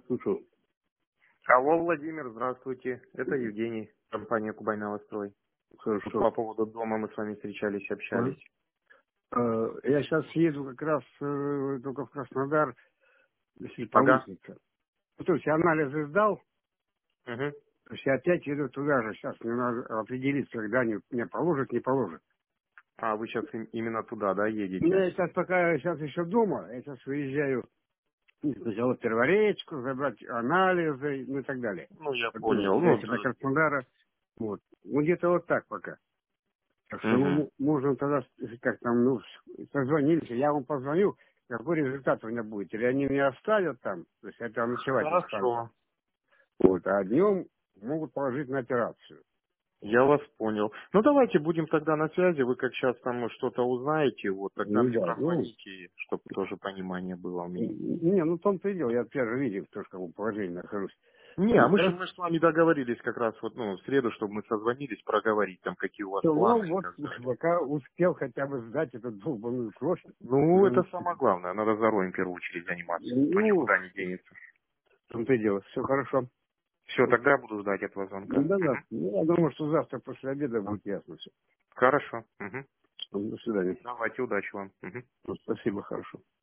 Слушаю. Алло, Владимир, здравствуйте. Это Евгений, компания Кубань Новострой. Тут Хорошо. по поводу дома мы с вами встречались, общались. Я сейчас еду как раз только в Краснодар, если Ага. получится. Ну, то есть я анализы сдал, Угу. то есть я опять еду туда же. Сейчас мне надо определиться, когда они мне положат, не положат. А, вы сейчас именно туда, да, едете? Я сейчас пока сейчас еще дома, я сейчас выезжаю сначала в Перворечку, забрать анализы, ну и так далее. Ну, я Ну, понял. Ну, если до Краснодара. Вот. Ну, где-то вот так пока. Так что угу. можно тогда, как там, ну, созвонились, я вам позвоню, какой результат у меня будет. Или они меня оставят там, то есть я там ночевать не стану. Хорошо. Вот, а днем могут положить на операцию. Я вас понял. Ну, давайте будем тогда на связи. Вы как сейчас там что-то узнаете, вот тогда Ну мне да, ну, прозвоните, чтобы тоже понимание было у меня. не, ну в том-то и дело, я первый видел, тоже в каком положении нахожусь. Не, а Ну, мы, хорошо. мы с вами договорились как раз вот, ну, в среду, чтобы мы созвонились, проговорить там, какие у вас Ну планы и вот, так далее. пока успел хотя бы сдать эту долбанную кровь, Ну, это уже, самое главное. Надо здоровьем в первую очередь заниматься. Ну, ну, никуда не денется. в том-то и дело, все хорошо. Все, тогда буду ждать этого звонка. Да, да, Мгм. ну, я думаю, что завтра после обеда будет ясно все. Хорошо. Мгм. До свидания. Давайте, удачи вам. Мгм. Спасибо, хорошо.